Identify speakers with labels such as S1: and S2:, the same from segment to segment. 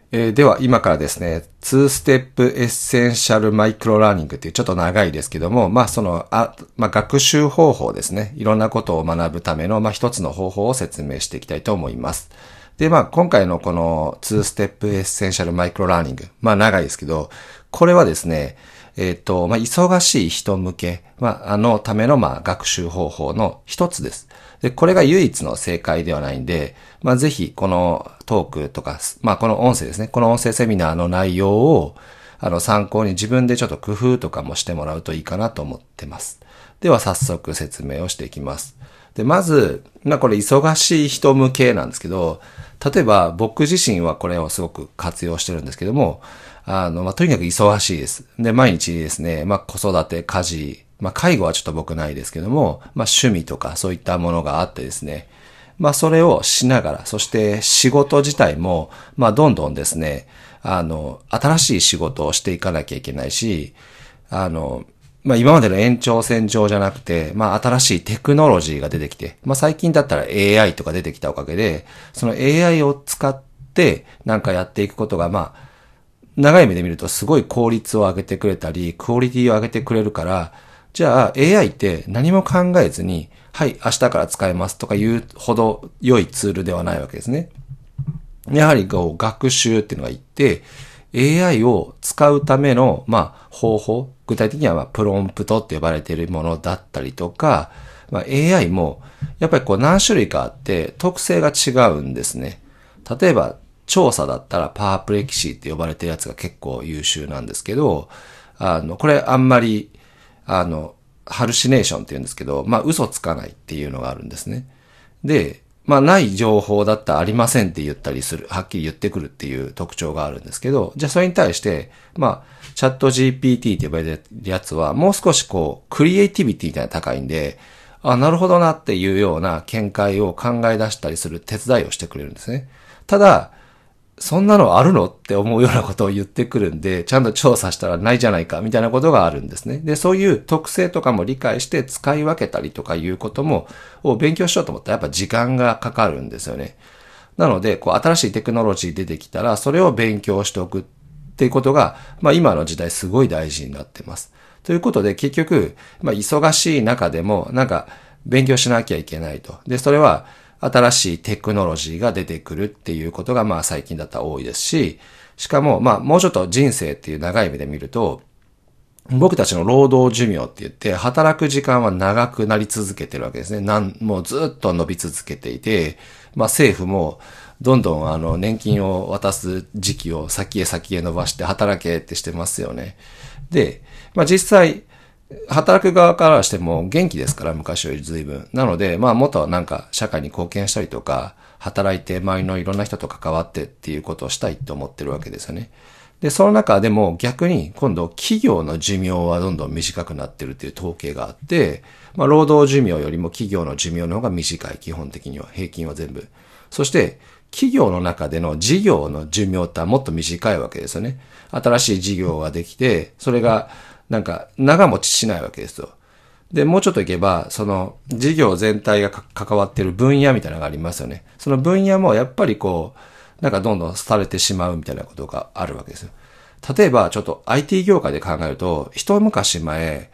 S1: では今からですね、2ステップエッセンシャルマイクロラーニングっていうちょっと長いですけども、学習方法ですね。いろんなことを学ぶための、一つの方法を説明していきたいと思います。で、今回のこの2ステップエッセンシャルマイクロラーニング、長いですけど、これはですね、忙しい人向け、のための、学習方法の一つです。で、これが唯一の正解ではないんで、ぜひ、このトークとか、この音声ですね。この音声セミナーの内容を、参考に自分でちょっと工夫とかもしてもらうといいかなと思ってます。では、早速説明をしていきます。で、まず、これ忙しい人向けなんですけど、例えば僕自身はこれをすごく活用してるんですけども、とにかく忙しいです。で、毎日ですね、子育て、家事、介護はちょっと僕ないですけども、趣味とかそういったものがあってですね、それをしながら、そして仕事自体も、どんどんですね、新しい仕事をしていかなきゃいけないし、今までの延長線上じゃなくて、新しいテクノロジーが出てきて、最近だったら AI とか出てきたおかげで、その AI を使ってなんかやっていくことが、長い目で見るとすごい効率を上げてくれたり、クオリティを上げてくれるから、じゃあ AI って何も考えずに、はい、明日から使えますとかいうほど良いツールではないわけですね。やはり学習っていうのがいて、AI を使うための、方法、具体的にはプロンプトって呼ばれているものだったりとか、AI も、やっぱり何種類かあって特性が違うんですね。例えば、調査だったらパープレキシーって呼ばれてるやつが結構優秀なんですけど、これあんまり、ハルシネーションって言うんですけど、嘘つかないっていうのがあるんですね。で、ない情報だったらありませんって言ったりする、はっきり言ってくるっていう特徴があるんですけど、じゃあそれに対して、チャット GPT って呼ばれてるやつは、もう少しクリエイティビティが高いんで、なるほどなっていうような見解を考え出したりする手伝いをしてくれるんですね。ただ、そんなのあるのって思うようなことを言ってくるんで、ちゃんと調査したらないじゃないかみたいなことがあるんですね。で、そういう特性とかも理解して使い分けたりとかいうことも、を勉強しようと思ったらやっぱ時間がかかるんですよね。なので、新しいテクノロジー出てきたら、それを勉強しておくっていうことが、今の時代すごい大事になってます。ということで、結局、忙しい中でも、勉強しなきゃいけないと。で、それは、新しいテクノロジーが出てくるっていうことが最近だったら多いですし、しかももうちょっと人生っていう長い目で見ると、僕たちの労働寿命って言って働く時間は長くなり続けてるわけですね。もうずっと伸び続けていて、政府もどんどん年金を渡す時期を先へ先へ伸ばして働けってしてますよね。で、実際、働く側からしても元気ですから、昔より随分。なので、もっと社会に貢献したりとか、働いて周りのいろんな人と関わってっていうことをしたいと思ってるわけですよね。で、その中でも逆に今度企業の寿命はどんどん短くなってるっていう統計があって、労働寿命よりも企業の寿命の方が短い、基本的には。平均は全部。そして、企業の中での事業の寿命ってもっと短いわけですよね。新しい事業ができて、それが長持ちしないわけですよ。で、もうちょっといけば、その、事業全体が関わっている分野みたいなのがありますよね。その分野もやっぱりどんどん廃れてしまうみたいなことがあるわけですよ。例えば、ちょっと IT 業界で考えると、一昔前、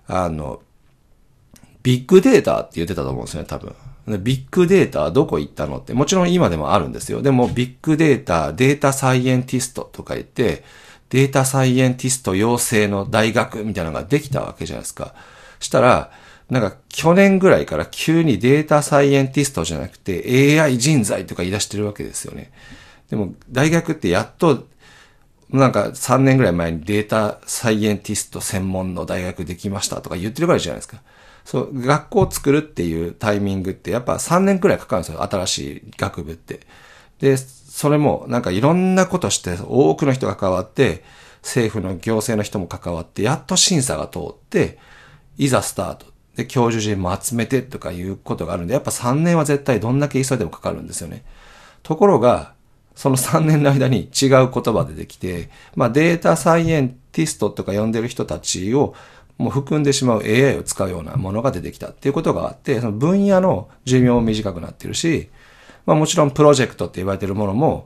S1: ビッグデータって言ってたと思うんですよね、多分。ビッグデータどこ行ったのって、もちろん今でもあるんですよ。でも、ビッグデータ、データサイエンティストとか言って、データサイエンティスト養成の大学みたいなのができたわけじゃないですか。したら、去年ぐらいから急にデータサイエンティストじゃなくて AI 人材とか言い出してるわけですよね。でも大学ってやっと3年ぐらい前にデータサイエンティスト専門の大学できましたとか言ってるからいじゃないですか。そう、学校を作るっていうタイミングってやっぱ3年くらいかかるんですよ。新しい学部って。で、それもいろんなことして多くの人が関わって、政府の行政の人も関わって、やっと審査が通って、いざスタート。で、教授陣も集めてとかいうことがあるんで、やっぱ3年は絶対どんだけ急いでもかかるんですよね。ところが、その3年の間に違う言葉でできて、データサイエンティストとか呼んでる人たちをもう含んでしまう AI を使うようなものが出てきたっていうことがあって、その分野の寿命も短くなってるし、もちろんプロジェクトって言われてるものも、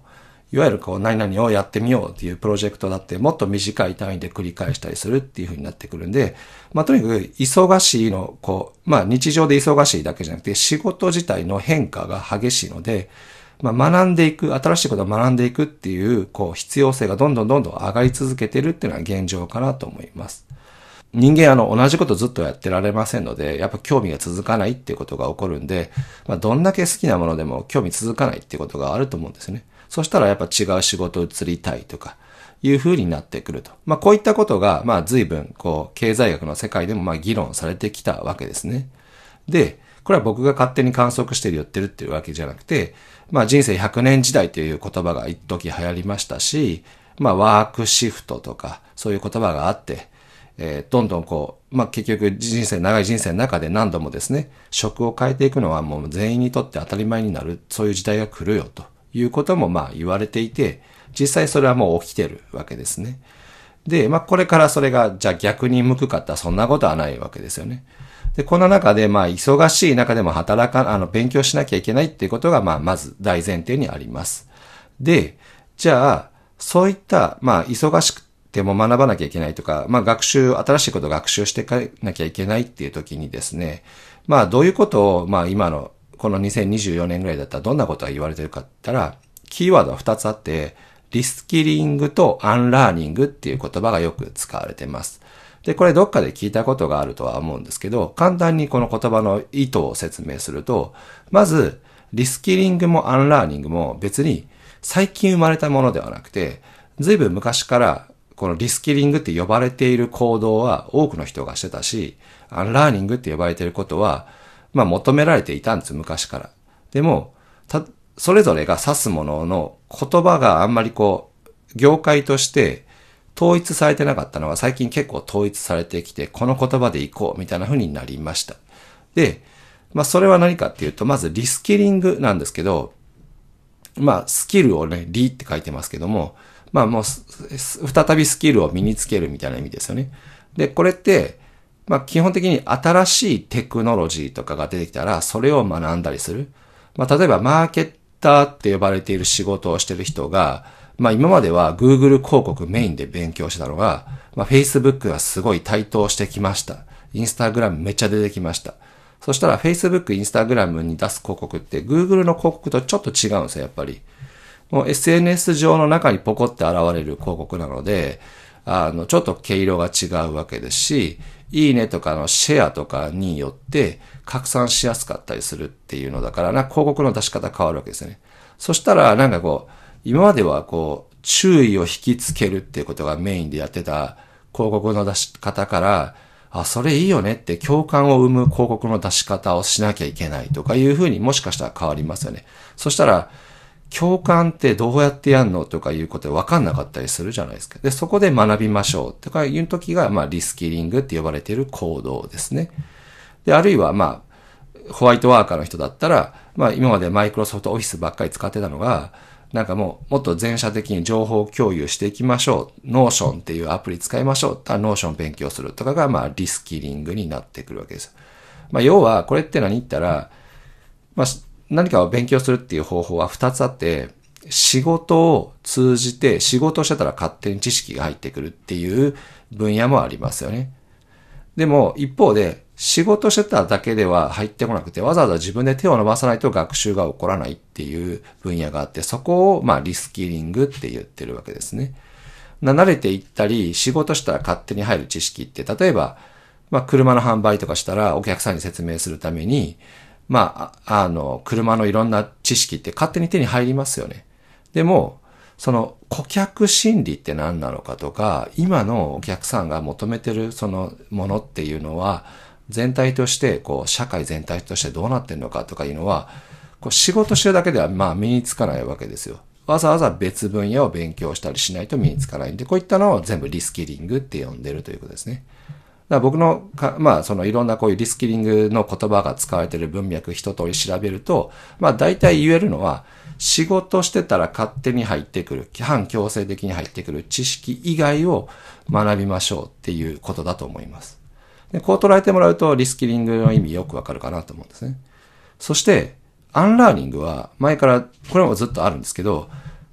S1: いわゆるこう何々をやってみようっていうプロジェクトだってもっと短い単位で繰り返したりするっていう風になってくるんで、とにかく忙しいの、日常で忙しいだけじゃなくて仕事自体の変化が激しいので、学んでいく、新しいことを学んでいくっていう、必要性がどんどん上がり続けてるっていうのが現状かなと思います。人間同じことずっとやってられませんので、やっぱ興味が続かないっていうことが起こるんで、どんだけ好きなものでも興味続かないっていうことがあると思うんですね。そしたらやっぱ違う仕事移りたいとか、いう風になってくると。こういったことが、随分、経済学の世界でも議論されてきたわけですね。で、これは僕が勝手に観測して言ってるっていうわけじゃなくて、人生100年時代という言葉が一時流行りましたし、ワークシフトとか、そういう言葉があって、どんどん結局長い人生の中で何度もですね、職を変えていくのはもう全員にとって当たり前になる、そういう時代が来るよということも言われていて、実際それはもう起きてるわけですね。で、これからそれがじゃあ逆に向くかってそんなことはないわけですよね。で、この中で忙しい中でも勉強しなきゃいけないっていうことがまず大前提にあります。で、じゃあ、そういった、忙しくでも学ばなきゃいけないとか、新しいことを学習していかなきゃいけないっていう時にですね、どういうことを、今の、この2024年ぐらいだったらどんなことが言われてるかって言ったら、キーワードは2つあって、リスキリングとアンラーニングっていう言葉がよく使われています。で、これどっかで聞いたことがあるとは思うんですけど、簡単にこの言葉の意図を説明すると、まず、リスキリングもアンラーニングも別に最近生まれたものではなくて、ずいぶん昔からこのリスキリングって呼ばれている行動は多くの人がしてたし、アンラーニングって呼ばれていることは、求められていたんです、昔から。でも、それぞれが指すものの言葉があんまり業界として統一されてなかったのが最近結構統一されてきて、この言葉でいこうみたいな風になりました。で、それは何かっていうと、まずリスキリングなんですけど、スキルをね、リって書いてますけども、もう、再びスキルを身につけるみたいな意味ですよね。で、これって、基本的に新しいテクノロジーとかが出てきたら、それを学んだりする。例えば、マーケッターって呼ばれている仕事をしている人が、今までは Google 広告メインで勉強してたのが、Facebook がすごい台頭してきました。Instagram めっちゃ出てきました。そしたら Facebook、Instagram に出す広告って Google の広告とちょっと違うんですよ、やっぱり。もう SNS 上の中にポコって現れる広告なので、ちょっと毛色が違うわけですし、いいねとかのシェアとかによって拡散しやすかったりするっていうのだから、広告の出し方変わるわけですよね。そしたら今までは注意を引きつけるっていうことがメインでやってた広告の出し方から、それいいよねって共感を生む広告の出し方をしなきゃいけないとかいうふうにもしかしたら変わりますよね。そしたら、共感ってどうやってやんのとかいうこと分かんなかったりするじゃないですか。で、そこで学びましょうとかいう時が、リスキリングって呼ばれている行動ですね。で、あるいは、ホワイトワーカーの人だったら、今までマイクロソフトオフィスばっかり使ってたのが、もっと全社的に情報共有していきましょう。ノーションっていうアプリ使いましょう。ノーション勉強するとかが、リスキリングになってくるわけです。要は、これって何言ったら、何かを勉強するっていう方法は2つあって、仕事を通じて仕事をしてたら勝手に知識が入ってくるっていう分野もありますよね。でも一方で仕事してただけでは入ってこなくて、わざわざ自分で手を伸ばさないと学習が起こらないっていう分野があって、そこをリスキリングって言ってるわけですね。慣れていったり仕事したら勝手に入る知識って、例えば車の販売とかしたらお客さんに説明するために車のいろんな知識って勝手に手に入りますよね。でも、その顧客心理って何なのかとか、今のお客さんが求めてるそのものっていうのは、全体として、社会全体としてどうなってるのかとかいうのは、仕事してるだけでは身につかないわけですよ。わざわざ別分野を勉強したりしないと身につかないんで、こういったのを全部リスキリングって呼んでるということですね。だから僕のいろんなこういうリスキリングの言葉が使われている文脈一通り調べると、大体言えるのは、仕事してたら勝手に入ってくる、反強制的に入ってくる知識以外を学びましょうっていうことだと思います。で、こう捉えてもらうとリスキリングの意味よくわかるかなと思うんですね。そして、アンラーニングは前から、これもずっとあるんですけど、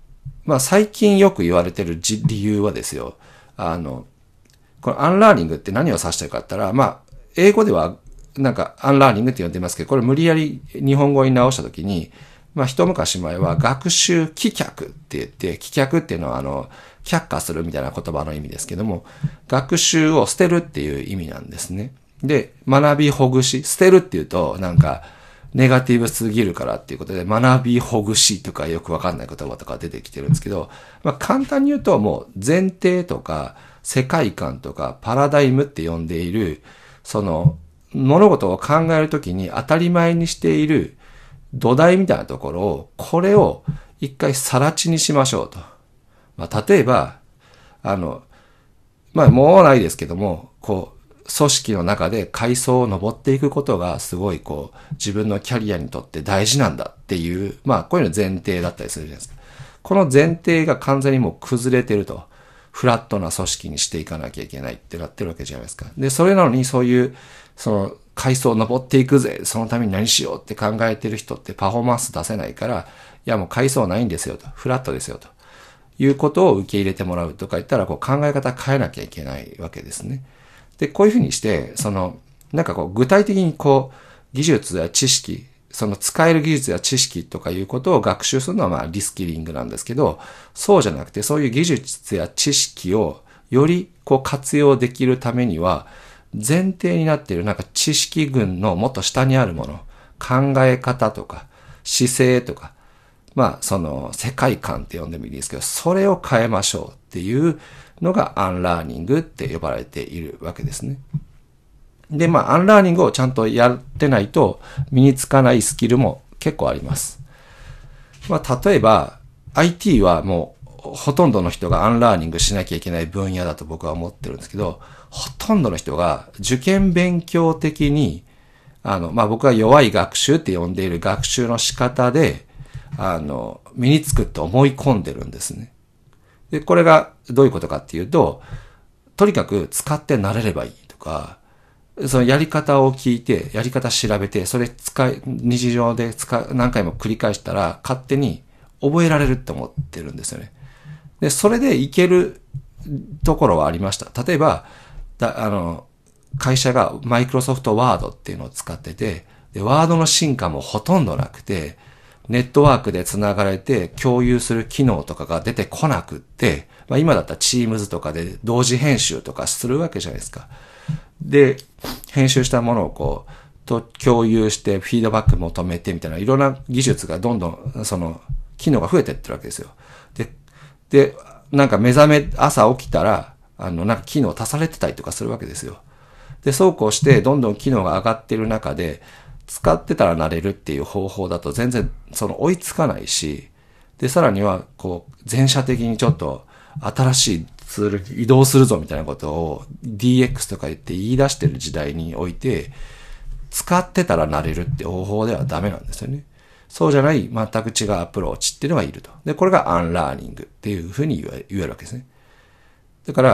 S1: 最近よく言われてる理由はですよ、このアンラーニングって何を指してるかって言ったら、英語ではなんかアンラーニングって呼んでますけど、これ無理やり日本語に直したときに、一昔前は学習棄却って言って、棄却っていうのは却下するみたいな言葉の意味ですけども、学習を捨てるっていう意味なんですね。で、学びほぐし、捨てるっていうとなんかネガティブすぎるからっていうことで、学びほぐしとかよくわかんない言葉とか出てきてるんですけど、簡単に言うともう前提とか世界観とかパラダイムって呼んでいる、その物事を考えるときに当たり前にしている土台みたいなところを、これを一回更地にしましょうと。例えば、もうないですけども、組織の中で階層を登っていくことがすごい自分のキャリアにとって大事なんだっていう、こういうの前提だったりするじゃないですか。この前提が完全にもう崩れてると。フラットな組織にしていかなきゃいけないってなってるわけじゃないですか。で、それなのにそういう、階層を登っていくぜ、そのために何しようって考えてる人ってパフォーマンス出せないから、いやもう階層ないんですよと、フラットですよということを受け入れてもらうとか言ったら、考え方変えなきゃいけないわけですね。で、こういうふうにして、具体的に技術や知識、使える技術や知識とかいうことを学習するのはリスキリングなんですけど、そうじゃなくてそういう技術や知識をより活用できるためには、前提になっている知識群のもっと下にあるもの、考え方とか姿勢とか、世界観って呼んでもいいですけど、それを変えましょうっていうのがアンラーニングって呼ばれているわけですね。で、アンラーニングをちゃんとやってないと身につかないスキルも結構あります。例えば、IT はもうほとんどの人がアンラーニングしなきゃいけない分野だと僕は思ってるんですけど、ほとんどの人が受験勉強的に、僕は弱い学習って呼んでいる学習の仕方で、身につくと思い込んでるんですね。で、これがどういうことかっていうと、とにかく使って慣れればいいとか、そのやり方を聞いて、やり方調べて、それ日常で何回も繰り返したら、勝手に覚えられるって思ってるんですよね。で、それでいけるところはありました。例えば、会社がマイクロソフトワードっていうのを使ってて、で、ワードの進化もほとんどなくて、ネットワークで繋がれて共有する機能とかが出てこなくって、今だったら Teams とかで同時編集とかするわけじゃないですか。で、編集したものを共有してフィードバック求めてみたいな、いろんな技術がどんどん機能が増えてってるわけですよ。で、朝起きたら、機能足されてたりとかするわけですよ。で、そうこうしてどんどん機能が上がってる中で、使ってたら慣れるっていう方法だと全然追いつかないし、で、さらには全社的にちょっと新しいツールに移動するぞみたいなことを DX とか言って言い出してる時代において、使ってたら慣れるって方法ではダメなんですよね。そうじゃない全く違うアプローチっていうのがいると。で、これがアンラーニングっていうふうに言えるわけですね。だから、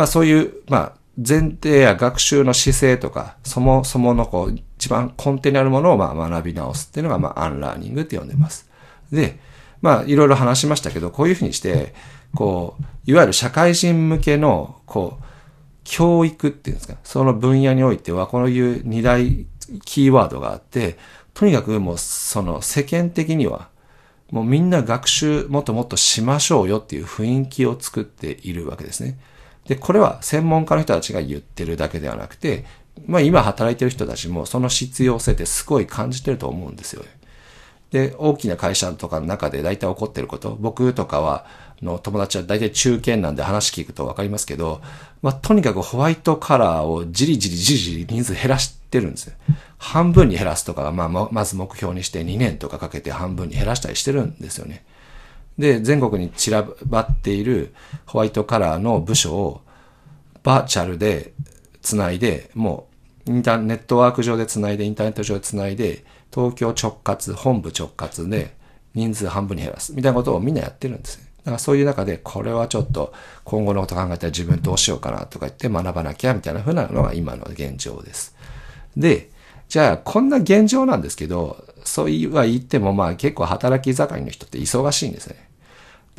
S1: そういう、前提や学習の姿勢とか、そもそもの一番根底にあるものを学び直すっていうのがアンラーニングって呼んでます。で、いろいろ話しましたけど、こういうふうにして、いわゆる社会人向けの、教育っていうんですか、その分野においては、こういう二大キーワードがあって、とにかくもう世間的には、もうみんな学習もっともっとしましょうよっていう雰囲気を作っているわけですね。で、これは専門家の人たちが言ってるだけではなくて、今働いてる人たちもその必要性ってすごい感じてると思うんですよ。で、大きな会社とかの中で大体起こってること、僕とかの友達は大体中堅なんで話聞くとわかりますけど、とにかくホワイトカラーをじりじり人数減らしてるんですよ。半分に減らすとかが、まず目標にして2年とかかけて半分に減らしたりしてるんですよね。で、全国に散らばっているホワイトカラーの部署をバーチャルでつないで、もうネットワーク上でつないで、インターネット上でつないで、東京直轄、本部直轄で人数半分に減らすみたいなことをみんなやってるんですね。だからそういう中で、これはちょっと今後のこと考えたら自分どうしようかなとか言って学ばなきゃみたいな風なのが今の現状です。で、じゃあこんな現状なんですけど、そうは言っても結構働き盛りの人って忙しいんですね。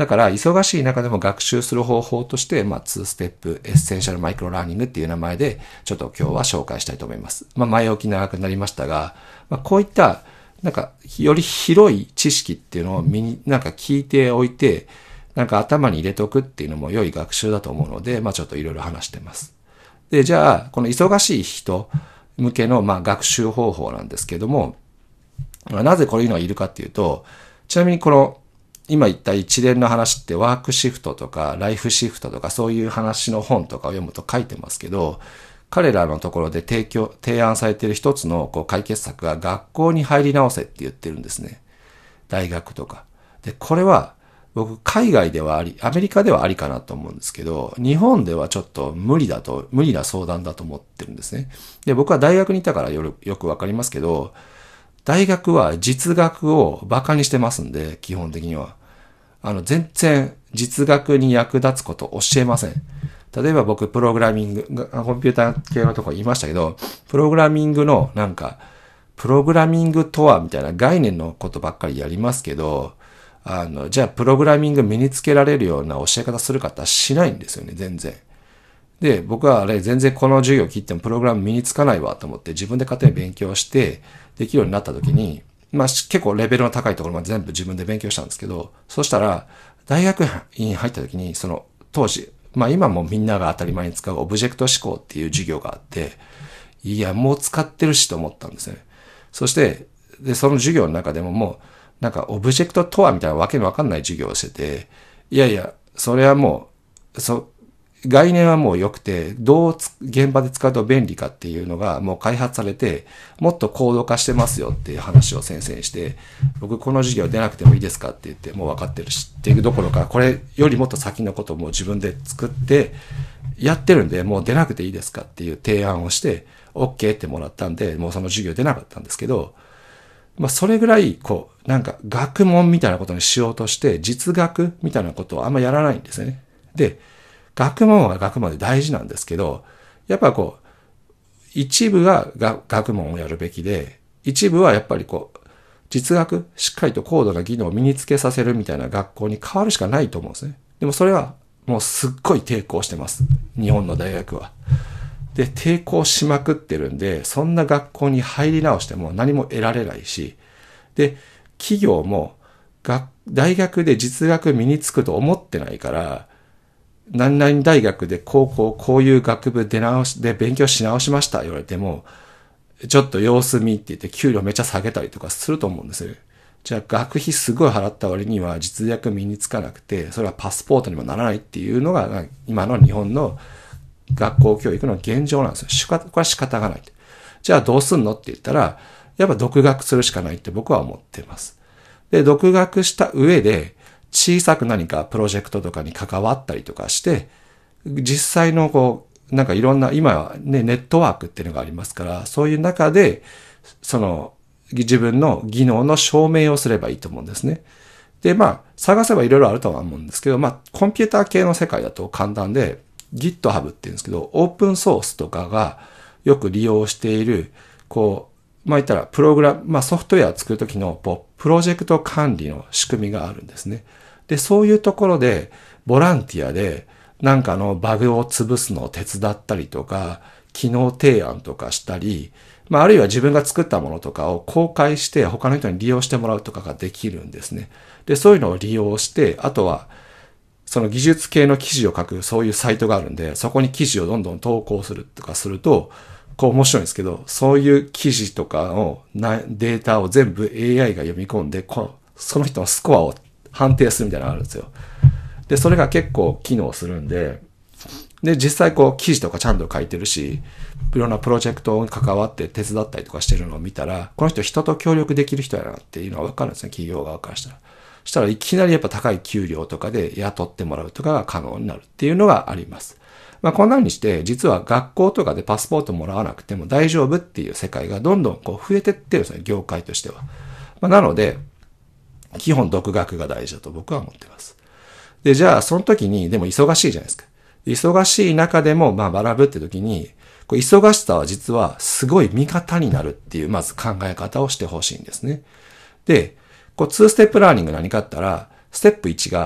S1: だから、忙しい中でも学習する方法として、2ステップエッセンシャルマイクロラーニングっていう名前で、ちょっと今日は紹介したいと思います。前置き長くなりましたが、こういった、より広い知識っていうのを聞いておいて、頭に入れておくっていうのも良い学習だと思うので、ちょっといろいろ話してます。で、じゃあ、この忙しい人向けの、学習方法なんですけども、なぜこういうのがいるかっていうと、ちなみにこの、今言った一連の話ってワークシフトとかライフシフトとかそういう話の本とかを読むと書いてますけど、彼らのところで提案されている一つの解決策が学校に入り直せって言ってるんですね。大学とか。で、これは僕海外ではあり、アメリカではありかなと思うんですけど、日本ではちょっと無理な相談だと思ってるんですね。で、僕は大学にいたからよくわかりますけど、大学は実学をバカにしてますんで、基本的には。全然実学に役立つことを教えません。例えば僕、プログラミング、コンピューター系のところ言いましたけど、プログラミングのプログラミングとはみたいな概念のことばっかりやりますけど、じゃあプログラミング身につけられるような教え方する方はしないんですよね、全然。で、僕は全然この授業切ってもプログラム身につかないわと思って自分で勝手に勉強してできるようになった時に、結構レベルの高いところまで全部自分で勉強したんですけど、そしたら大学院入った時にその当時、今もみんなが当たり前に使うオブジェクト思考っていう授業があって、いや、もう使ってるしと思ったんですね。そして、その授業の中でももうオブジェクトとはみたいなわけのわかんない授業をしてて、いやいや、それはもう、概念はもう良くて、どう現場で使うと便利かっていうのがもう開発されて、もっと高度化してますよっていう話を先生にして、僕この授業出なくてもいいですかって言って、もう分かってるしっていうどころか、これよりもっと先のことをもう自分で作ってやってるんで、もう出なくていいですかっていう提案をして、OK ってもらったんで、もうその授業出なかったんですけど、それぐらい、学問みたいなことにしようとして、実学みたいなことをあんまやらないんですよね。で、学問は学問で大事なんですけど、やっぱ一部が学問をやるべきで、一部はやっぱり実学、しっかりと高度な技能を身につけさせるみたいな学校に変わるしかないと思うんですね。でもそれはもうすっごい抵抗してます。日本の大学は。で、抵抗しまくってるんで、そんな学校に入り直しても何も得られないし、で、企業も大学で実学身につくと思ってないから、何々大学でこういう学部で勉強し直しました言われても、ちょっと様子見って言って給料めっちゃ下げたりとかすると思うんですよ。じゃあ学費すごい払った割には実学身につかなくて、それはパスポートにもならないっていうのが今の日本の学校教育の現状なんですよ。これは仕方がない。じゃあどうすんのって言ったら、やっぱ独学するしかないって僕は思っています。で、独学した上で、小さく何かプロジェクトとかに関わったりとかして、実際のいろんな、今はね、ネットワークっていうのがありますから、そういう中で、自分の技能の証明をすればいいと思うんですね。で、探せばいろいろあるとは思うんですけど、コンピューター系の世界だと簡単で、GitHub って言うんですけど、オープンソースとかがよく利用している、言ったらソフトウェアを作るときのプロジェクト管理の仕組みがあるんですね。で、そういうところで、ボランティアで、バグを潰すのを手伝ったりとか、機能提案とかしたり、あるいは自分が作ったものとかを公開して他の人に利用してもらうとかができるんですね。で、そういうのを利用して、あとは、その技術系の記事を書くそういうサイトがあるんで、そこに記事をどんどん投稿するとかすると、面白いんですけど、そういう記事とかのデータを全部 AI が読み込んで、その人のスコアを判定するみたいなのがあるんですよ。で、それが結構機能するんで、で、実際記事とかちゃんと書いてるし、いろんなプロジェクトに関わって手伝ったりとかしてるのを見たら、この人と協力できる人やなっていうのは分かるんですね、企業側からしたら。そしたらいきなりやっぱ高い給料とかで雇ってもらうとかが可能になるっていうのがあります。こんな風にして、実は学校とかでパスポートもらわなくても大丈夫っていう世界がどんどん増えてってるんですね、業界としては。なので、基本独学が大事だと僕は思っています。で、じゃあその時に、でも忙しいじゃないですか。忙しい中でも学ぶって時に、忙しさは実はすごい味方になるっていう、まず考え方をしてほしいんですね。で、2ステップラーニング何かって言ったら、ステップ1が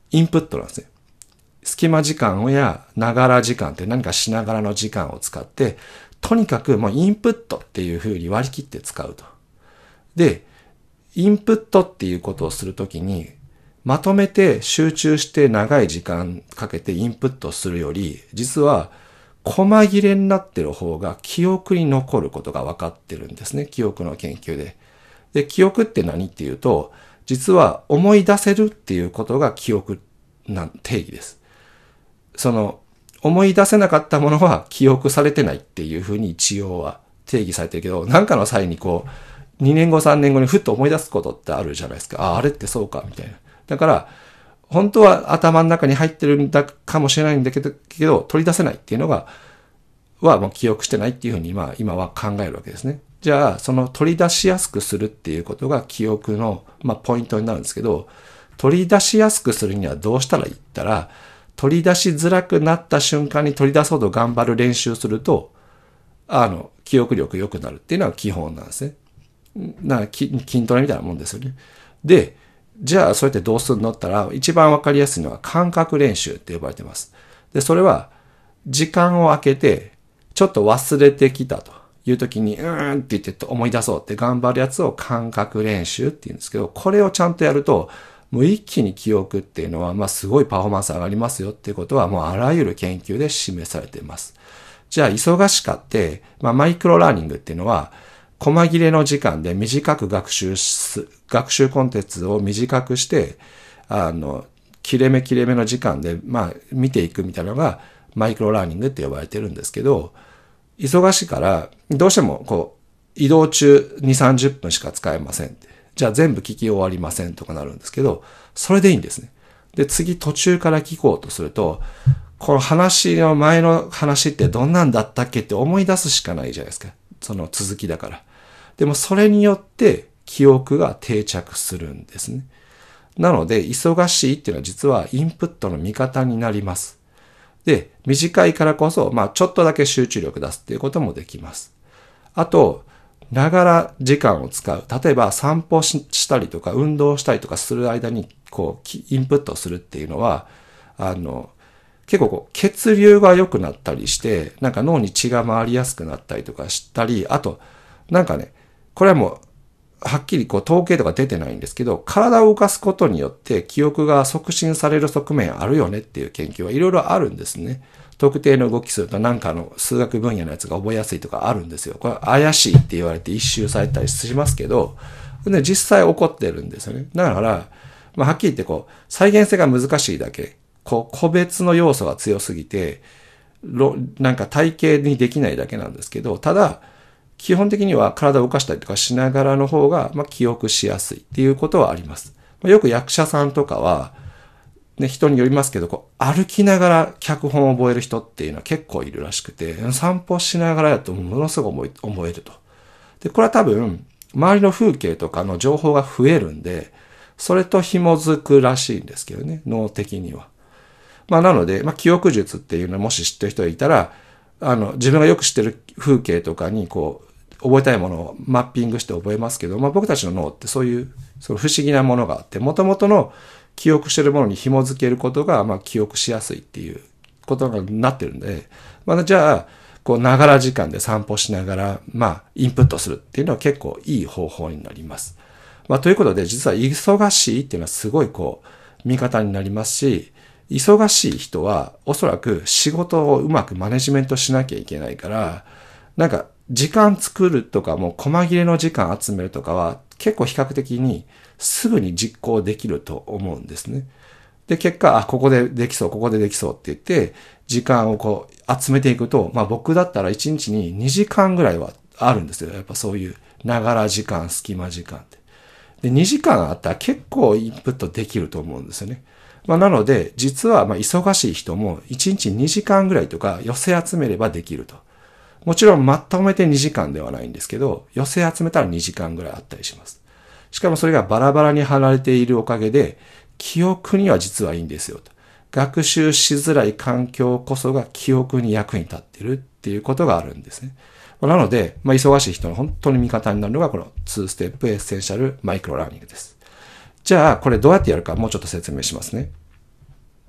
S1: インプットなんですね。隙間時間やながら時間って何かしながらの時間を使って、とにかくもうインプットっていう風に割り切って使うと。で、インプットっていうことをするときに、まとめて集中して長い時間かけてインプットするより、実は細切れになってる方が記憶に残ることが分かってるんですね。記憶の研究で。で、記憶って何っていうと、実は思い出せるっていうことが記憶な定義です。思い出せなかったものは記憶されてないっていうふうに一応は定義されてるけど、なんかの際に2年後3年後にふっと思い出すことってあるじゃないですか。あれってそうか、みたいな。だから、本当は頭の中に入ってるんだかもしれないんだけど、取り出せないっていうのはもう記憶してないっていうふうに今は考えるわけですね。じゃあ、その取り出しやすくするっていうことが記憶の、ポイントになるんですけど、取り出しやすくするにはどうしたらいいって言ったら、取り出しづらくなった瞬間に取り出そうと頑張る練習すると、記憶力良くなるっていうのは基本なんですね。筋トレみたいなもんですよね。で、じゃあ、そうやってどうするのって言ったら、一番わかりやすいのは感覚練習って呼ばれてます。で、それは、時間を空けて、ちょっと忘れてきたという時に、って言って思い出そうって頑張るやつを感覚練習って言うんですけど、これをちゃんとやると、もう一気に記憶っていうのは、すごいパフォーマンス上がりますよっていうことは、もうあらゆる研究で示されています。じゃあ、忙しかって、マイクロラーニングっていうのは、細切れの時間で短く学習コンテンツを短くして、切れ目の時間で、見ていくみたいなのが、マイクロラーニングって呼ばれてるんですけど、忙しいから、どうしても移動中2、30分しか使えませんって。じゃあ全部聞き終わりませんとかなるんですけど、それでいいんですね。で、次途中から聞こうとすると、この前の話ってどんなんだったっけって思い出すしかないじゃないですか。その続きだから。でもそれによって記憶が定着するんですね。なので、忙しいっていうのは実はインプットの味方になります。で、短いからこそ、ちょっとだけ集中力出すっていうこともできます。あと、ながら時間を使う。例えば散歩したりとか運動したりとかする間にインプットするっていうのは、結構血流が良くなったりして、脳に血が回りやすくなったりとかしたり、あと、これはもう、はっきり統計とか出てないんですけど、体を動かすことによって記憶が促進される側面あるよねっていう研究はいろいろあるんですね。特定の動きすると数学分野のやつが覚えやすいとかあるんですよ。これ怪しいって言われて一周されたりしますけど、実際起こってるんですよね。だから、はっきり言って再現性が難しいだけ、個別の要素が強すぎて、体系にできないだけなんですけど、ただ、基本的には体を動かしたりとかしながらの方が、記憶しやすいっていうことはあります。よく役者さんとかは、人によりますけど、歩きながら脚本を覚える人っていうのは結構いるらしくて、散歩しながらやとものすごく覚えると。で、これは多分、周りの風景とかの情報が増えるんで、それと紐づくらしいんですけどね、脳的には。なので、記憶術っていうのをもし知ってる人がいたら、自分がよく知ってる風景とかに覚えたいものをマッピングして覚えますけど、僕たちの脳ってそういう、不思議なものがあって、元々の記憶してるものに紐づけることが、記憶しやすいっていうことになってるんで、じゃあ、ながら時間で散歩しながら、インプットするっていうのは結構いい方法になります。ということで、実は忙しいっていうのはすごい味方になりますし、忙しい人はおそらく仕事をうまくマネジメントしなきゃいけないから、時間作るとかも細切れの時間集めるとかは結構比較的にすぐに実行できると思うんですね。で、結果、ここでできそうって言って、時間を集めていくと、僕だったら1日に2時間ぐらいはあるんですよ。やっぱそういうながら時間、隙間時間って。で、2時間あったら結構インプットできると思うんですよね。なので、実は忙しい人も1日2時間ぐらいとか寄せ集めればできると。もちろんまとめて2時間ではないんですけど、寄せ集めたら2時間ぐらいあったりします。しかもそれがバラバラに貼られているおかげで、記憶には実はいいんですよと。学習しづらい環境こそが記憶に役に立っているっていうことがあるんですね。なので、忙しい人の本当に味方になるのがこの2ステップエッセンシャルマイクロラーニングです。じゃあ、これどうやってやるかもうちょっと説明しますね。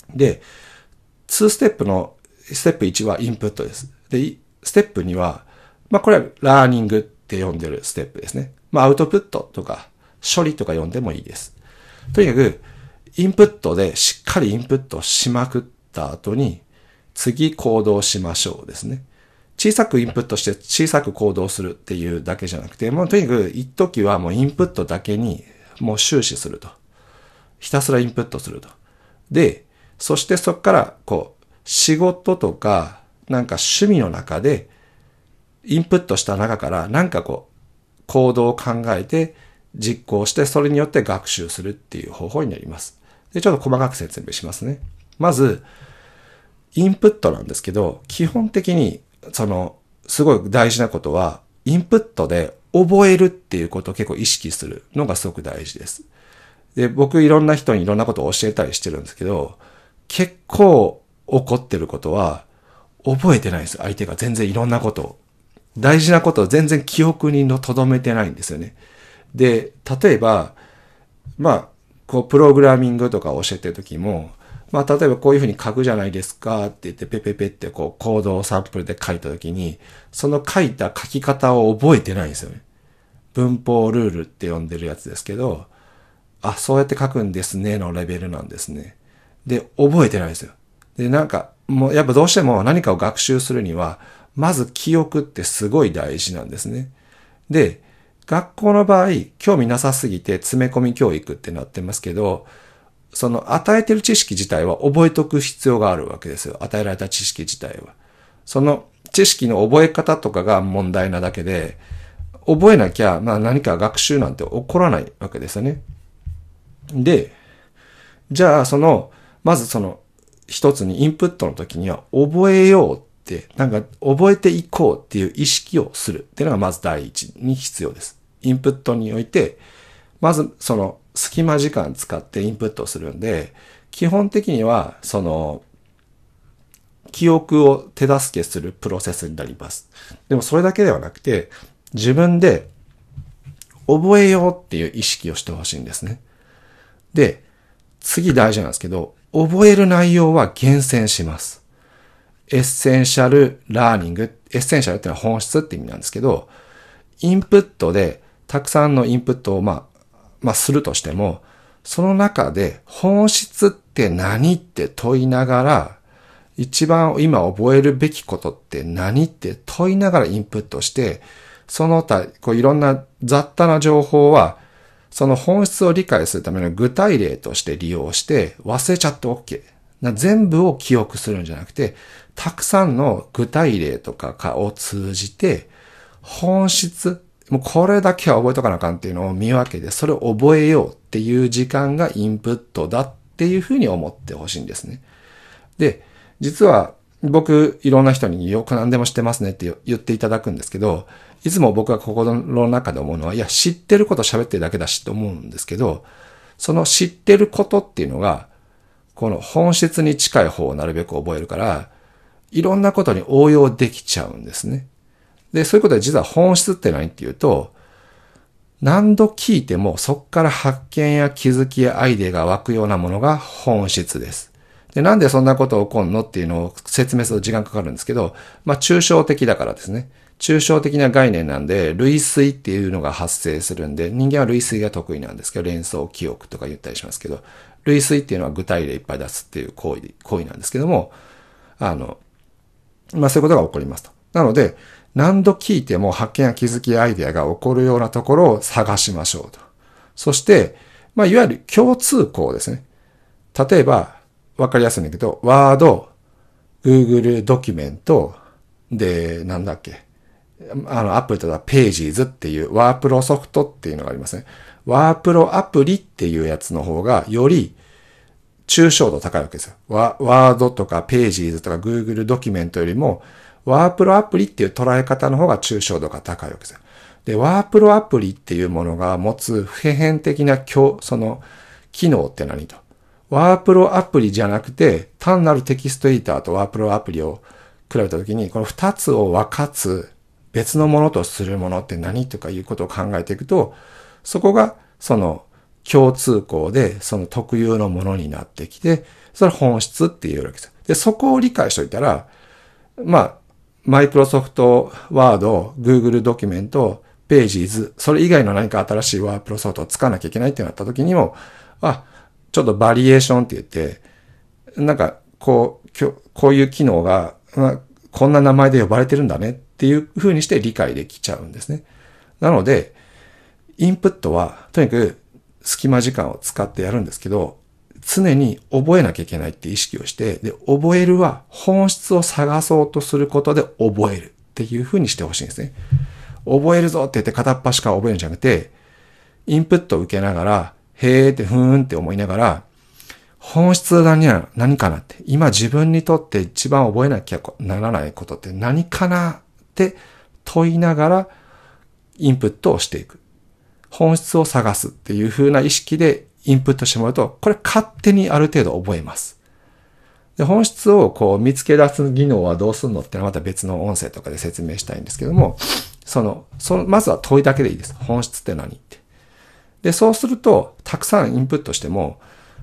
S1: で、2ステップの、ステップ1はインプットです。で、ステップ2は、これはラーニングって呼んでるステップですね。アウトプットとか、処理とか呼んでもいいです。とにかく、インプットでしっかりインプットしまくった後に、次行動しましょうですね。小さくインプットして小さく行動するっていうだけじゃなくて、とにかく一時はもうインプットだけにもう終始すると。ひたすらインプットすると。で、そしてそこから仕事とか趣味の中でインプットした中から行動を考えて実行してそれによって学習するっていう方法になります。で、ちょっと細かく説明しますね。まず、インプットなんですけど、基本的にすごい大事なことは、インプットで覚えるっていうことを結構意識するのがすごく大事です。で、僕いろんな人にいろんなことを教えたりしてるんですけど、結構起こってることは、覚えてないんですよ。相手が全然いろんなことを。大事なことを全然記憶に留めてないんですよね。で、例えば、プログラミングとか教えてるときも、例えばこういうふうに書くじゃないですかって言ってペペペってコードをサンプルで書いたときに、その書いた書き方を覚えてないんですよね。文法ルールって呼んでるやつですけど、そうやって書くんですねのレベルなんですね。で、覚えてないですよ。で、もうやっぱどうしても何かを学習するには、まず記憶ってすごい大事なんですね。で、学校の場合、興味なさすぎて詰め込み教育ってなってますけど、その与えてる知識自体は覚えとく必要があるわけですよ。与えられた知識自体は。その知識の覚え方とかが問題なだけで、覚えなきゃ、何か学習なんて起こらないわけですよね。で、じゃあまず一つにインプットの時には覚えようって、覚えていこうっていう意識をするっていうのがまず第一に必要です。インプットにおいて、まず隙間時間使ってインプットするんで、基本的には記憶を手助けするプロセスになります。でもそれだけではなくて、自分で覚えようっていう意識をしてほしいんですね。で、次大事なんですけど、覚える内容は厳選します。エッセンシャルラーニング、エッセンシャルってのは本質って意味なんですけど、インプットでたくさんのインプットをするとしても、その中で本質って何って問いながら、一番今覚えるべきことって何って問いながらインプットして、いろんな雑多な情報は、その本質を理解するための具体例として利用して忘れちゃって OK。全部を記憶するんじゃなくて、たくさんの具体例とかを通じて、本質、もうこれだけは覚えとかなあかんっていうのを見分けて、それを覚えようっていう時間がインプットだっていうふうに思ってほしいんですね。で、実は僕いろんな人によく何でも知ってますねって言っていただくんですけど、いつも僕は心の中で思うのは、いや知ってること喋ってるだけだしと思うんですけど、その知ってることっていうのが、この本質に近い方をなるべく覚えるから、いろんなことに応用できちゃうんですね。で、そういうことで実は本質って何っていうと、何度聞いてもそこから発見や気づきやアイデアが湧くようなものが本質です。で、なんでそんなこと起こるのっていうのを説明すると時間かかるんですけど、抽象的だからですね。抽象的な概念なんで、類推っていうのが発生するんで、人間は類推が得意なんですけど、連想、記憶とか言ったりしますけど、類推っていうのは具体例いっぱい出すっていう行為なんですけども、そういうことが起こりますと。なので、何度聞いても発見や気づきやアイデアが起こるようなところを探しましょうと。そして、いわゆる共通項ですね。例えば、わかりやすいんだけど、ワード、Google ドキュメント、で、アプリとかページーズっていうワープロソフトっていうのがありますね。ワープロアプリっていうやつの方がより抽象度高いわけですよ。ワードとかページーズとか Google ドキュメントよりもワープロアプリっていう捉え方の方が抽象度が高いわけですよ。で、ワープロアプリっていうものが持つ普遍的な機能って何と。ワープロアプリじゃなくて単なるテキストエディターとワープロアプリを比べたときに、この二つを分かつ別のものとするものって何とかいうことを考えていくと、そこが共通項でその特有のものになってきて、 それは本質っていうわけです。で、そこを理解しておいたら、マイクロソフトワード、Google ドキュメント、ページーズ、それ以外の何か新しいワープロソフトを使わなきゃいけないってなった時にも、ちょっとバリエーションって言って、こういう機能が、こんな名前で呼ばれてるんだねっていう風にして理解できちゃうんですね。なので、インプットは、とにかく隙間時間を使ってやるんですけど、常に覚えなきゃいけないって意識をして、で、覚えるは本質を探そうとすることで覚えるっていう風にしてほしいんですね。覚えるぞって言って片っ端から覚えるんじゃなくて、インプットを受けながら、へーってふーんって思いながら、本質は何かなって、今自分にとって一番覚えなきゃならないことって何かなって問いながらインプットをしていく。本質を探すっていう風な意識でインプットしてもらうと、これ勝手にある程度覚えます。で、本質を見つけ出す技能はどうするのってのはまた別の音声とかで説明したいんですけども、まずは問いだけでいいです。本質って何って。で、そうすると、たくさんインプットしても、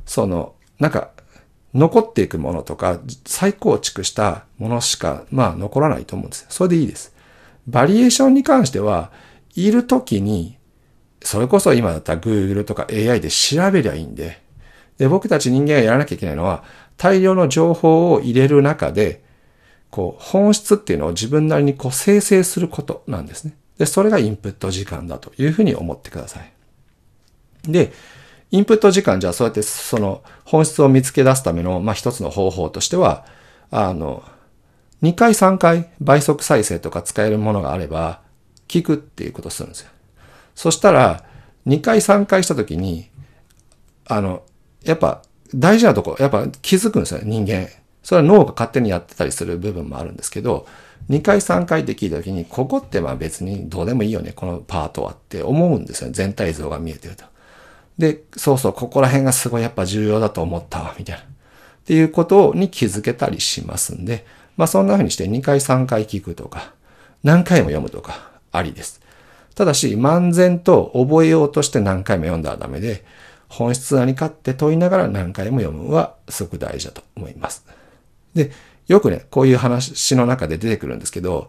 S1: 残っていくものとか、再構築したものしか、残らないと思うんですよ。それでいいです。バリエーションに関しては、いるときに、それこそ今だったら Google とか AI で調べりゃいいんで、僕たち人間がやらなきゃいけないのは、大量の情報を入れる中で、本質っていうのを自分なりに生成することなんですね。で、それがインプット時間だというふうに思ってください。で、インプット時間じゃあそうやって本質を見つけ出すための一つの方法としては、2回3回倍速再生とか使えるものがあれば聞くっていうことをするんですよ。そしたら2回3回したときに、やっぱ大事なとこ、やっぱ気づくんですよね、人間。それは脳が勝手にやってたりする部分もあるんですけど、2回3回って聞いたときに、ここって別にどうでもいいよね、このパートはって思うんですよね、全体像が見えてると。で、そうそう、ここら辺がすごいやっぱ重要だと思ったわ、みたいな。っていうことに気づけたりしますんで、そんな風にして2回3回聞くとか、何回も読むとか、ありです。ただし、漫然と覚えようとして何回も読んだらダメで、本質何かって問いながら何回も読むのはすごく大事だと思います。で、よくね、こういう話の中で出てくるんですけど、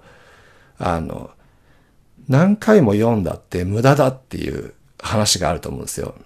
S1: 何回も読んだって無駄だっていう話があると思うんですよ。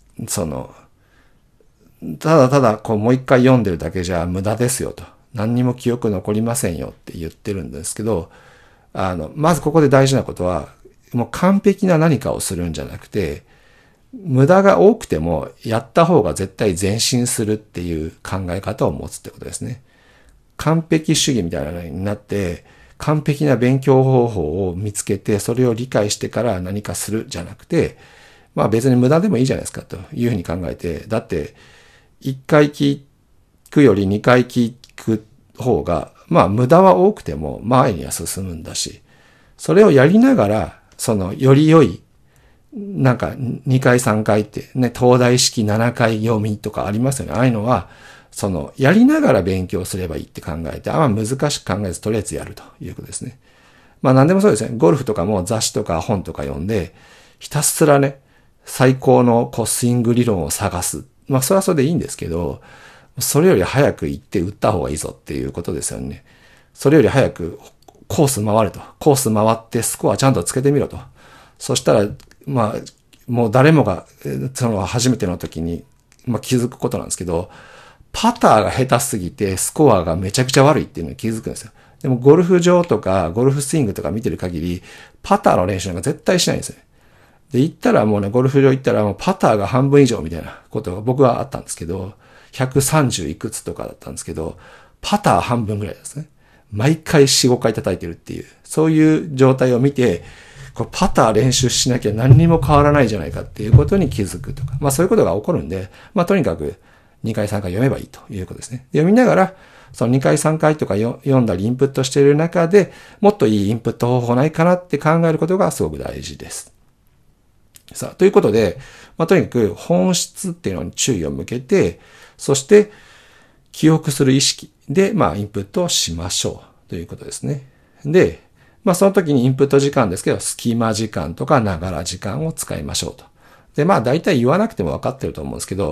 S1: ただただもう一回読んでるだけじゃ無駄ですよと。何にも記憶残りませんよって言ってるんですけど、まずここで大事なことは、もう完璧な何かをするんじゃなくて、無駄が多くてもやった方が絶対前進するっていう考え方を持つってことですね。完璧主義みたいなのになって、完璧な勉強方法を見つけて、それを理解してから何かするじゃなくて、別に無駄でもいいじゃないですかというふうに考えて、だって1回聞くより2回聞く方が、無駄は多くても前には進むんだし、それをやりながら、より良い、2回3回ってね、東大式7回読みとかありますよね。ああいうのは、やりながら勉強すればいいって考えて、難しく考えずとりあえずやるということですね。何でもそうですね。ゴルフとかも雑誌とか本とか読んで、ひたすらね、最高のスイング理論を探す。それはそれでいいんですけど、それより早く行って打った方がいいぞっていうことですよね。それより早くコース回ると。コース回ってスコアちゃんとつけてみろと。そしたら、もう誰もが、初めての時に、気づくことなんですけど、パターが下手すぎてスコアがめちゃくちゃ悪いっていうのに気づくんですよ。でもゴルフ場とかゴルフスイングとか見てる限り、パターの練習なんか絶対しないんですよね。で、行ったらもうね、ゴルフ場行ったらもうパターが半分以上みたいなことが僕はあったんですけど、130いくつとかだったんですけど、パター半分ぐらいですね。毎回4、5回叩いてるっていう、そういう状態を見て、パター練習しなきゃ何にも変わらないじゃないかっていうことに気づくとか、そういうことが起こるんで、とにかく2回3回読めばいいということですね。読みながら、その2回3回とか読んだりインプットしている中で、もっといいインプット方法ないかなって考えることがすごく大事です。さあ、ということで、とにかく本質っていうのに注意を向けて、そして記憶する意識で、インプットをしましょうということですね。で、その時にインプット時間ですけど、隙間時間とかながら時間を使いましょうと。で、大体言わなくても分かってると思うんですけど、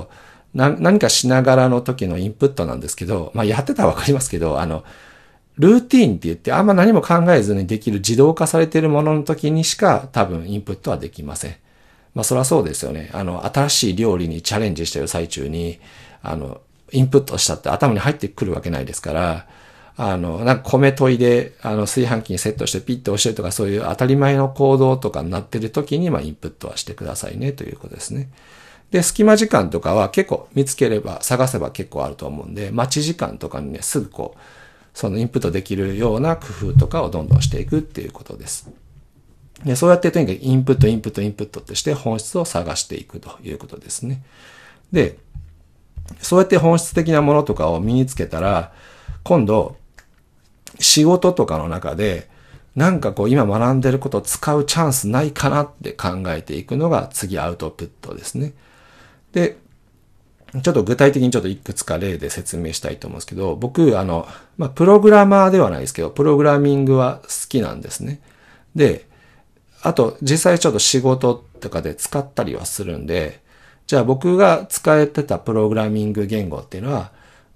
S1: 何かしながらの時のインプットなんですけど、まあやってたらわかりますけど、ルーティーンって言ってあんま何も考えずにできる自動化されているものの時にしか多分インプットはできません。まあそりゃそうですよね。新しい料理にチャレンジしている最中に、インプットしたって頭に入ってくるわけないですから、なんか米研いで、炊飯器にセットしてピッと押してるとかそういう当たり前の行動とかになってる時に、まあインプットはしてくださいねということですね。で、隙間時間とかは結構見つければ、探せば結構あると思うんで、待ち時間とかにね、すぐそのインプットできるような工夫とかをどんどんしていくっていうことです。で、そうやってとにかくインプットってして本質を探していくということですね。で、そうやって本質的なものとかを身につけたら、今度、仕事とかの中で、なんか今学んでることを使うチャンスないかなって考えていくのが次アウトプットですね。で、ちょっと具体的にちょっといくつか例で説明したいと思うんですけど、僕、プログラマーではないですけど、プログラミングは好きなんですね。で、あと、実際ちょっと仕事とかで使ったりはするんで、じゃあ僕が使えてたプログラミング言語っていうのは、